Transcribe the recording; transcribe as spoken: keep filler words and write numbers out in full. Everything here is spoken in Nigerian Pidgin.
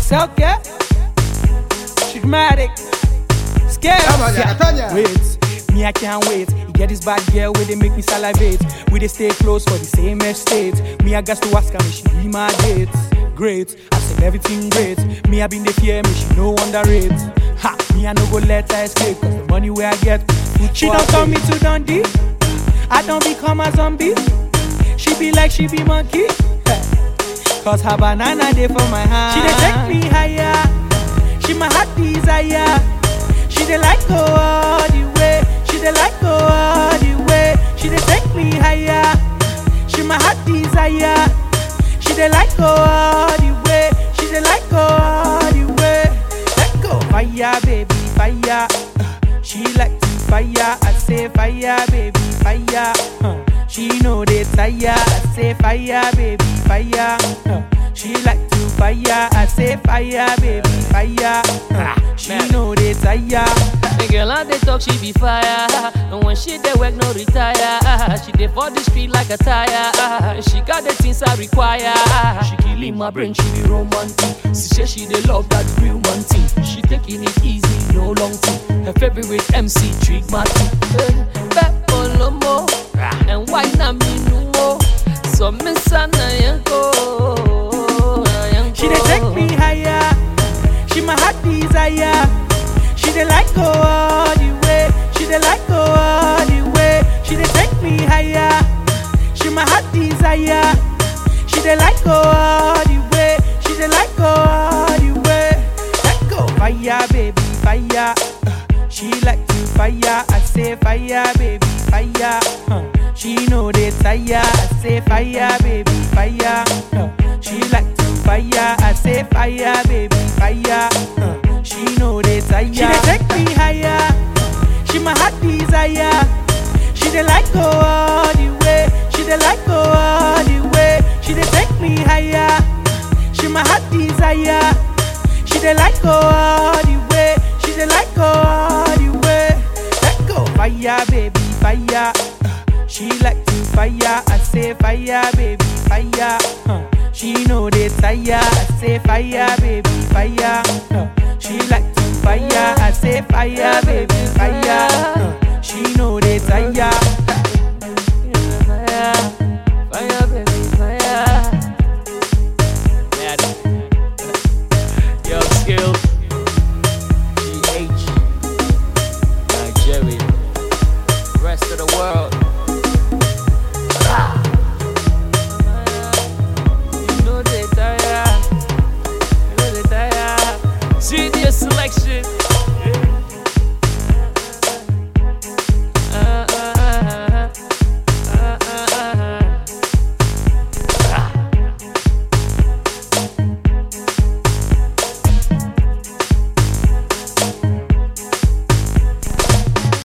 Selke, Dramatic, Scared. Yeah. Wait, me I can't wait. You get this bad girl where they make me salivate. We they stay close for the same estate. Me I got to ask her, me she be my date. Great, I said everything great. Me I been the fear, me she no underrate. Ha, me I no go let her escape. Cause the money where I get, she don't turn me to Dundee. I don't become a zombie. She be like she be monkey. Cause her banana dey for my hand. She dey take me higher. She my heart desire. She dey like go all the way. She dey like go all the way. She dey take me higher. She my heart desire. She dey like go all the way. She dey like go all the way. Let go fire, baby, fire. Uh, she like to fire. I say fire, baby, fire. Uh, she know they tire. I say fire, baby, fire. Uh, she like to fire. I say fire, baby, fire. Uh, she know they tire. The girl and they talk, she be fire. And when she dey work, no retire. She dey for the street like a tire. She got the things I require. She killing my brain, she be romantic. She say she dey love that real man thing. She taking it easy, no long thing. Her favorite M C, Trick Martin. Peppo Lomo, and why not me no more? So miss Anna Yanko. She dey take me higher. She my heart desire. She dey like go all the way. She dey like go all the way. She dey take me higher. She my heart desire. She dey like go all the way. She dey like go all the way. Let go fire, baby, fire. Uh, she like to fire. I say fire, baby, fire. Uh, she know they tire. I say fire, baby, fire. Uh, she like to fire. I say fire, baby, fire. Uh, she know they tire. She dey take me higher. She my heart desire. She dey like go all the way. She dey like go all the way. She dey take me higher. She my heart desire. She dey like go all the way. She dey like go all the way. Let go fire, baby, fire. Uh, she like to fire. I say fire, baby, fire. Uh, she know they tire. I say fire, baby, fire. Uh, she like to fire. I say fire, baby, fire.